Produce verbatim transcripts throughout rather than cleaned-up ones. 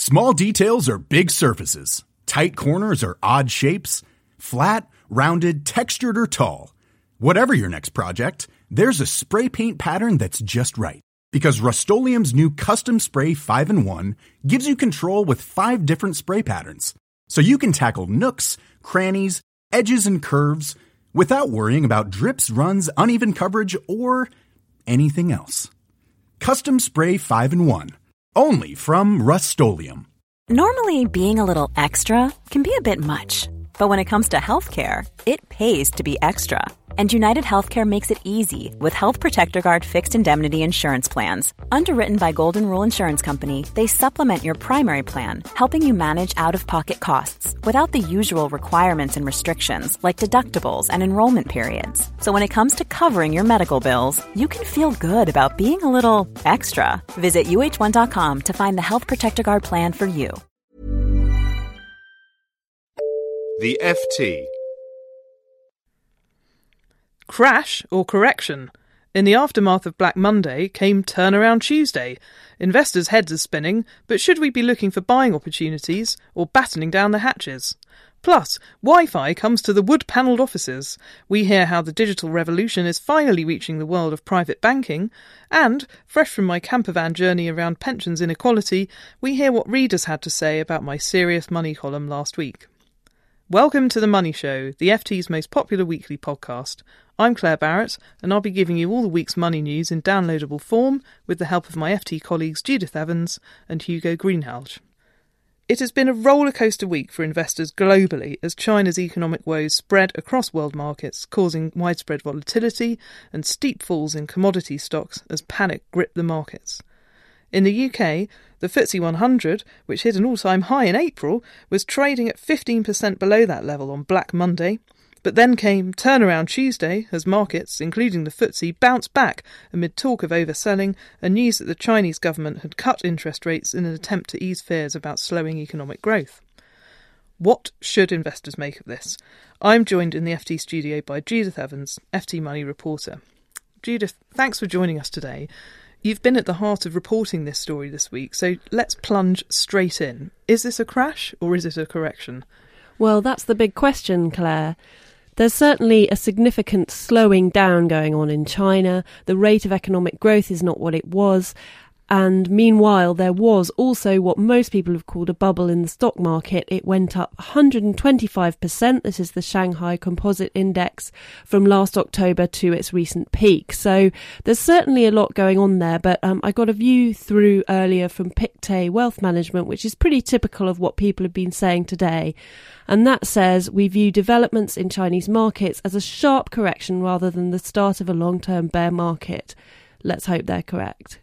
Small details are big surfaces. Tight corners are odd shapes. Flat, rounded, textured, or tall. Whatever your next project, there's a spray paint pattern that's just right. Because Rust-Oleum's new Custom Spray five in one gives you control with five different spray patterns. So you can tackle nooks, crannies, edges, and curves without worrying about drips, runs, uneven coverage, or anything else. Custom Spray five in one. Only from Rust-Oleum. Normally, being a little extra can be a bit much. But when it comes to healthcare, it pays to be extra. And United Healthcare makes it easy with Health Protector Guard fixed indemnity insurance plans. Underwritten by Golden Rule Insurance Company, they supplement your primary plan, helping you manage out-of-pocket costs without the usual requirements and restrictions like deductibles and enrollment periods. So when it comes to covering your medical bills, you can feel good about being a little extra. Visit U H one dot com to find the Health Protector Guard plan for you. The F T. Crash or correction? In the aftermath of Black Monday came Turnaround Tuesday. Investors' heads are spinning, but should we be looking for buying opportunities or battening down the hatches? Plus, Wi-Fi comes to the wood-panelled offices. We hear how the digital revolution is finally reaching the world of private banking. And, fresh from my campervan journey around pensions inequality, we hear what readers had to say about my Serious Money column last week. Welcome to The Money Show, the F T's most popular weekly podcast. I'm Claire Barrett, and I'll be giving you all the week's money news in downloadable form with the help of my F T colleagues Judith Evans and Hugo Greenhalgh. It has been a rollercoaster week for investors globally as China's economic woes spread across world markets, causing widespread volatility and steep falls in commodity stocks as panic gripped the markets. In the U K, the F T S E one hundred, which hit an all-time high in April, was trading at fifteen percent below that level on Black Monday. But then came Turnaround Tuesday as markets, including the F T S E, bounced back amid talk of overselling and news that the Chinese government had cut interest rates in an attempt to ease fears about slowing economic growth. What should investors make of this? I'm joined in the F T studio by Judith Evans, F T Money reporter. Judith, thanks for joining us today. You've been at the heart of reporting this story this week, so let's plunge straight in. Is this a crash or is it a correction? Well, that's the big question, Claire. There's certainly a significant slowing down going on in China. The rate of economic growth is not what it was. And meanwhile, there was also what most people have called a bubble in the stock market. It went up one hundred twenty-five percent. This is the Shanghai Composite Index from last October to its recent peak. So there's certainly a lot going on there. But um, I got a view through earlier from Pictet Wealth Management, which is pretty typical of what people have been saying today. And that says we view developments in Chinese markets as a sharp correction rather than the start of a long-term bear market. Let's hope they're correct.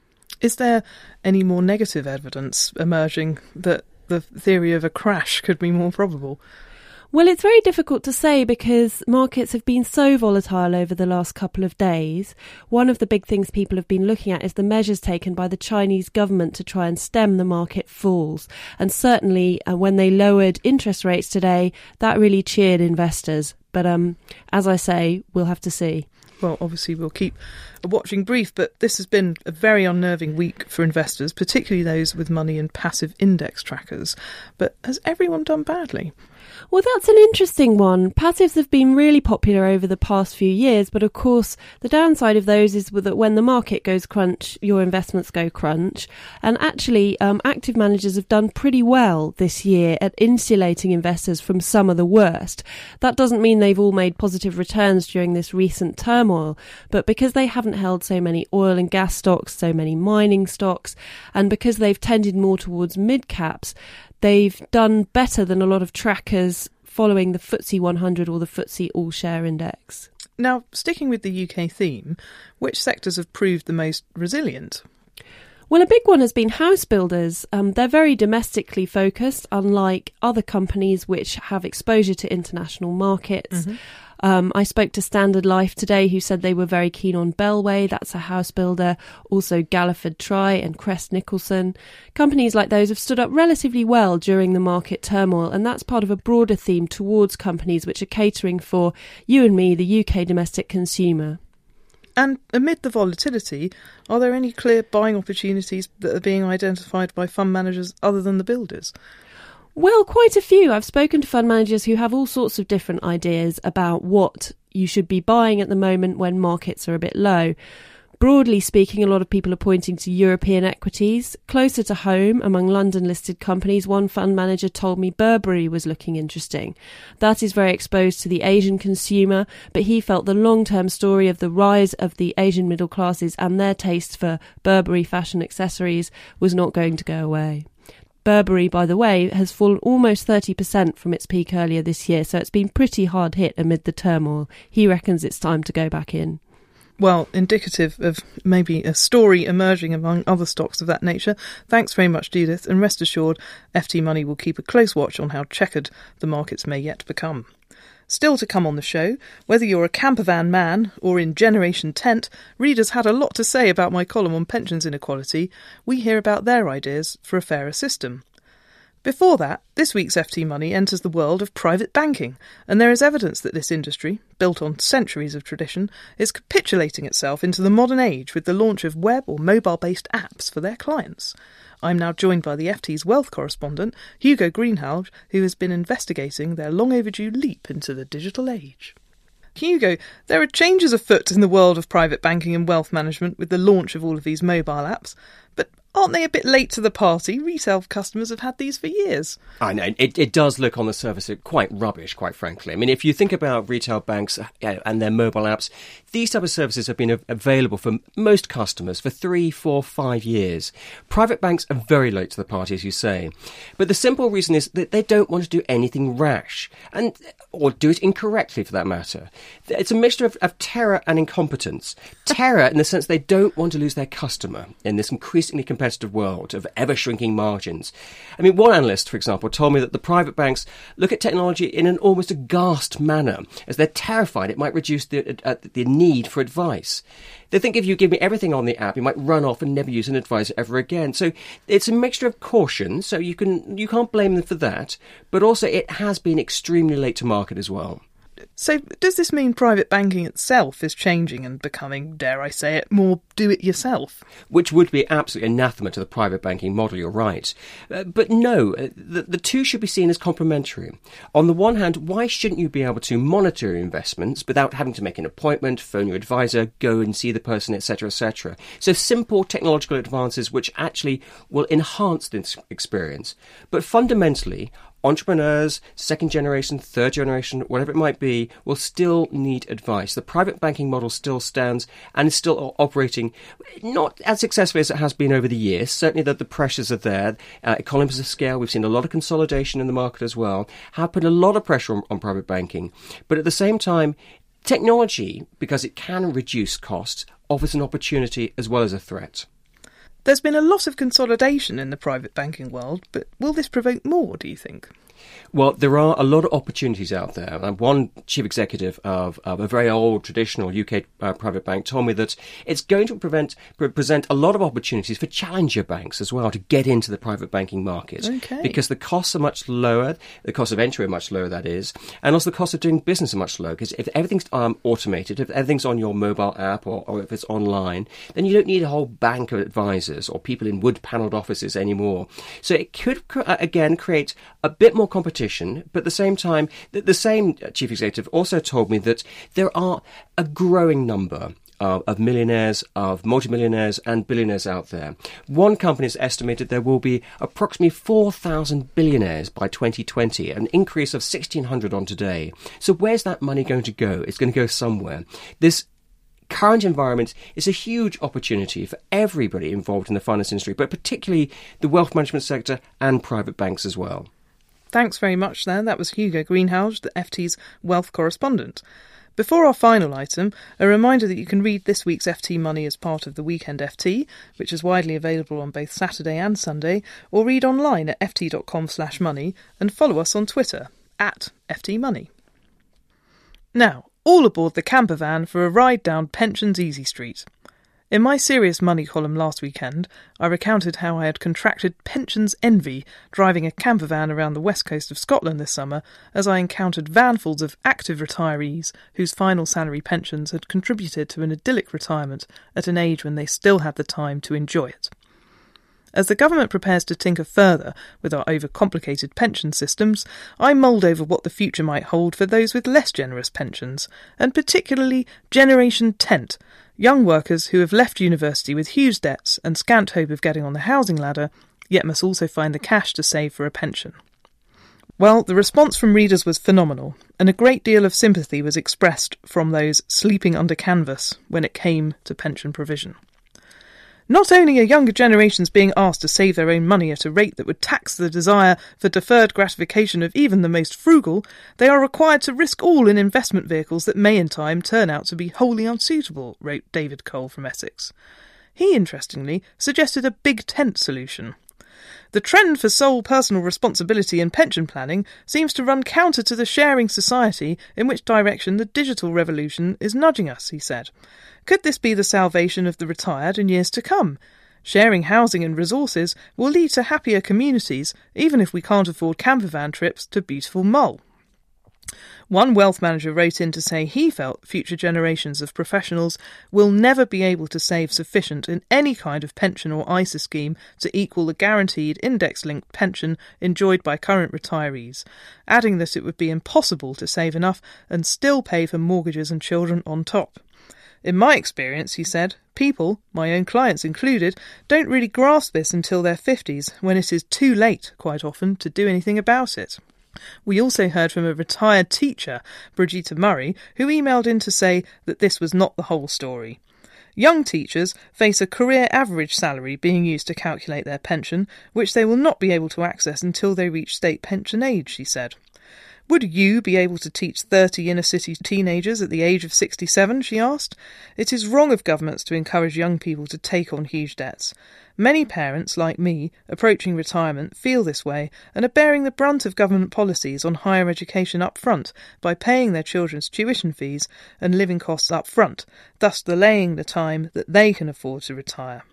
Is there any more negative evidence emerging that the theory of a crash could be more probable? Well, it's very difficult to say because markets have been so volatile over the last couple of days. One of the big things people have been looking at is the measures taken by the Chinese government to try and stem the market falls. And certainly uh, when they lowered interest rates today, that really cheered investors. But um, as I say, we'll have to see. Well, obviously we'll keep a watching brief, but this has been a very unnerving week for investors, particularly those with money in passive index trackers. But has everyone done badly? Well, that's an interesting one. Passives have been really popular over the past few years, but of course the downside of those is that when the market goes crunch, your investments go crunch. And actually, um, active managers have done pretty well this year at insulating investors from some of the worst. That doesn't mean they've all made positive returns during this recent turmoil, but because they haven't held so many oil and gas stocks, so many mining stocks, and because they've tended more towards mid-caps, they've done better than a lot of trackers following the F T S E one hundred or the F T S E All-Share Index. Now, sticking with the U K theme, which sectors have proved the most resilient? Well, a big one has been house builders. Um, they're very domestically focused, unlike other companies which have exposure to international markets. Mm-hmm. Um, I spoke to Standard Life today, who said they were very keen on Bellway, that's a house builder, also Galliford Try and Crest Nicholson. Companies like those have stood up relatively well during the market turmoil, and that's part of a broader theme towards companies which are catering for you and me, the U K domestic consumer. And amid the volatility, are there any clear buying opportunities that are being identified by fund managers other than the builders? Well, quite a few. I've spoken to fund managers who have all sorts of different ideas about what you should be buying at the moment when markets are a bit low. Broadly speaking, a lot of people are pointing to European equities. Closer to home, among London-listed companies, one fund manager told me Burberry was looking interesting. That is very exposed to the Asian consumer, but he felt the long-term story of the rise of the Asian middle classes and their taste for Burberry fashion accessories was not going to go away. Burberry, by the way, has fallen almost thirty percent from its peak earlier this year, so it's been pretty hard hit amid the turmoil. He reckons it's time to go back in. Well, indicative of maybe a story emerging among other stocks of that nature. Thanks very much, Judith, and rest assured, F T Money will keep a close watch on how checkered the markets may yet become. Still to come on the show, whether you're a campervan man or in Generation Tent, readers had a lot to say about my column on pensions inequality. We hear about their ideas for a fairer system. Before that, this week's F T Money enters the world of private banking, and there is evidence that this industry, built on centuries of tradition, is capitulating itself into the modern age with the launch of web or mobile-based apps for their clients. I'm now joined by the F T's wealth correspondent, Hugo Greenhalgh, who has been investigating their long-overdue leap into the digital age. Hugo, there are changes afoot in the world of private banking and wealth management with the launch of all of these mobile apps, but aren't they a bit late to the party? Retail customers have had these for years. I know. It, it does look on the surface quite rubbish, quite frankly. I mean, if you think about retail banks and their mobile apps, these type of services have been available for most customers for three, four, five years. Private banks are very late to the party, as you say. But the simple reason is that they don't want to do anything rash, and or do it incorrectly, for that matter. It's a mixture of, of terror and incompetence. Terror in the sense they don't want to lose their customer in this increasingly competitive world of ever-shrinking margins. I mean, one analyst, for example, told me that the private banks look at technology in an almost aghast manner, as they're terrified it might reduce the, uh, the need for advice. They think if you give me everything on the app, you might run off and never use an advisor ever again. So it's a mixture of caution, so you can you can't blame them for that, but also it has been extremely late to market as well. So does this mean private banking itself is changing and becoming, dare I say it, more do-it-yourself? Which would be absolutely anathema to the private banking model, you're right. Uh, but no, uh, the, the two should be seen as complementary. On the one hand, why shouldn't you be able to monitor your investments without having to make an appointment, phone your advisor, go and see the person, et cetera, et cetera? So simple technological advances which actually will enhance this experience. But fundamentally, entrepreneurs, second generation, third generation, whatever it might be, will still need advice. The private banking model still stands and is still operating not as successfully as it has been over the years. Certainly that the pressures are there. Uh, economies of scale, we've seen a lot of consolidation in the market as well, have put a lot of pressure on, on private banking. But at the same time, technology, because it can reduce costs, offers an opportunity as well as a threat. There's been a lot of consolidation in the private banking world, but will this provoke more, do you think? Well, there are a lot of opportunities out there. One chief executive of, of a very old, traditional U K uh, private bank told me that it's going to prevent, pre- present a lot of opportunities for challenger banks as well to get into the private banking market. Okay. Because the costs are much lower, the cost of entry are much lower, that is, and also the cost of doing business are much lower. Because if everything's um, automated, if everything's on your mobile app or, or if it's online, then you don't need a whole bank of advisors or people in wood-panelled offices anymore. So it could, again, create a bit more competition, but at the same time, the, the same chief executive also told me that there are a growing number of, of millionaires, of multimillionaires and billionaires out there. One company has estimated there will be approximately four thousand billionaires by twenty twenty, an increase of sixteen hundred on today. So where's that money going to go? It's going to go somewhere. This current environment is a huge opportunity for everybody involved in the finance industry, but particularly the wealth management sector and private banks as well. Thanks very much there. That was Hugo Greenhalgh, the F T's wealth correspondent. Before our final item, a reminder that you can read this week's F T Money as part of the Weekend F T, which is widely available on both Saturday and Sunday, or read online at ft.com slash money and follow us on Twitter, at F T Money. Now, all aboard the camper van for a ride down Pensions Easy Street. In my Serious Money column last weekend, I recounted how I had contracted pensions envy driving a camper van around the west coast of Scotland this summer as I encountered vanfuls of active retirees whose final salary pensions had contributed to an idyllic retirement at an age when they still had the time to enjoy it. As the government prepares to tinker further with our overcomplicated pension systems, I mulled over what the future might hold for those with less generous pensions, and particularly Generation Tent, young workers who have left university with huge debts and scant hope of getting on the housing ladder, yet must also find the cash to save for a pension. Well, the response from readers was phenomenal, and a great deal of sympathy was expressed from those sleeping under canvas when it came to pension provision. Not only are younger generations being asked to save their own money at a rate that would tax the desire for deferred gratification of even the most frugal, they are required to risk all in investment vehicles that may in time turn out to be wholly unsuitable, wrote David Cole from Essex. He, interestingly, suggested a big tent solution. The trend for sole personal responsibility in pension planning seems to run counter to the sharing society in which direction the digital revolution is nudging us, he said. Could this be the salvation of the retired in years to come? Sharing housing and resources will lead to happier communities, even if we can't afford campervan trips to beautiful Mull. One wealth manager wrote in to say he felt future generations of professionals will never be able to save sufficient in any kind of pension or I S A scheme to equal the guaranteed index-linked pension enjoyed by current retirees, adding that it would be impossible to save enough and still pay for mortgages and children on top. In my experience, he said, people, my own clients included, don't really grasp this until their fifties, when it is too late, quite often, to do anything about it. We also heard from a retired teacher, Brigitte Murray, who emailed in to say that this was not the whole story. Young teachers face a career average salary being used to calculate their pension, which they will not be able to access until they reach state pension age, she said. Would you be able to teach thirty inner-city teenagers at the age of sixty-seven, she asked. It is wrong of governments to encourage young people to take on huge debts. Many parents, like me, approaching retirement, feel this way and are bearing the brunt of government policies on higher education up front by paying their children's tuition fees and living costs up front, thus delaying the time that they can afford to retire.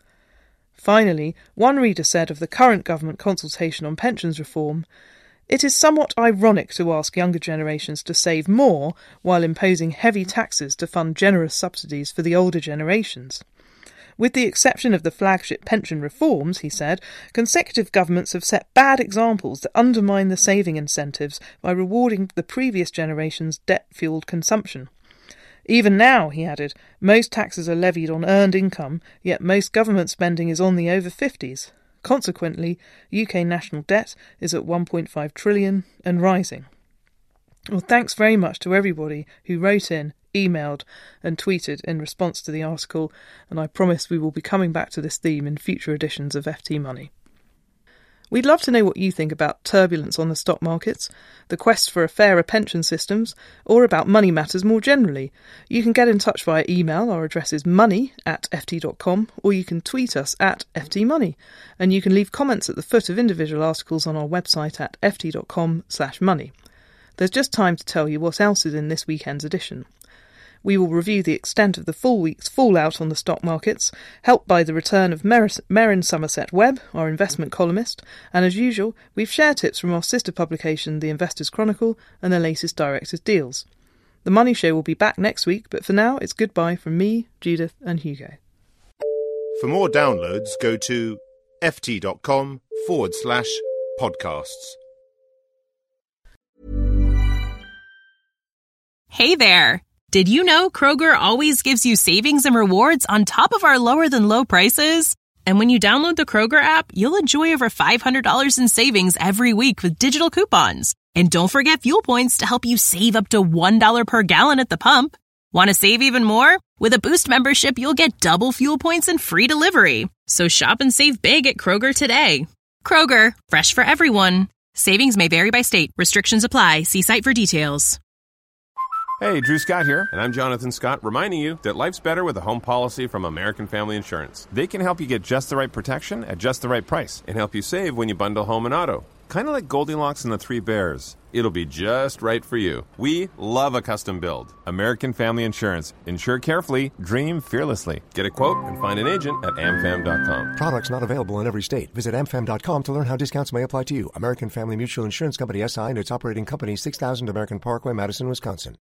Finally, one reader said of the current government consultation on pensions reform, "It is somewhat ironic to ask younger generations to save more while imposing heavy taxes to fund generous subsidies for the older generations." With the exception of the flagship pension reforms, he said, consecutive governments have set bad examples that undermine the saving incentives by rewarding the previous generation's debt-fueled consumption. Even now, he added, most taxes are levied on earned income, yet most government spending is on the over fifties. Consequently, U K national debt is at one point five trillion dollars and rising. Well, thanks very much to everybody who wrote in, emailed and tweeted in response to the article, and I promise we will be coming back to this theme in future editions of F T Money. We'd love to know what you think about turbulence on the stock markets, the quest for a fairer pension systems, or about money matters more generally. You can get in touch via email. Our address is money at f t dot com, or you can tweet us at F T Money. And you can leave comments at the foot of individual articles on our website at f t dot com slash money. There's just time to tell you what else is in this weekend's edition. We will review the extent of the full week's fallout on the stock markets, helped by the return of Mer- Merrin Somerset Webb, our investment columnist, and as usual, we've share tips from our sister publication, The Investors Chronicle, and the latest Directors' Deals. The Money Show will be back next week, but for now, it's goodbye from me, Judith, and Hugo. For more downloads, go to ft.com forward slash podcasts. Hey there! Did you know Kroger always gives you savings and rewards on top of our lower-than-low prices? And when you download the Kroger app, you'll enjoy over five hundred dollars in savings every week with digital coupons. And don't forget fuel points to help you save up to one dollar per gallon at the pump. Want to save even more? With a Boost membership, you'll get double fuel points and free delivery. So shop and save big at Kroger today. Kroger, fresh for everyone. Savings may vary by state. Restrictions apply. See site for details. Hey, Drew Scott here, and I'm Jonathan Scott, reminding you that life's better with a home policy from American Family Insurance. They can help you get just the right protection at just the right price and help you save when you bundle home and auto. Kind of like Goldilocks and the Three Bears. It'll be just right for you. We love a custom build. American Family Insurance. Insure carefully, dream fearlessly. Get a quote and find an agent at am fam dot com. Products not available in every state. Visit am fam dot com to learn how discounts may apply to you. American Family Mutual Insurance Company S I and its operating company, six thousand American Parkway, Madison, Wisconsin.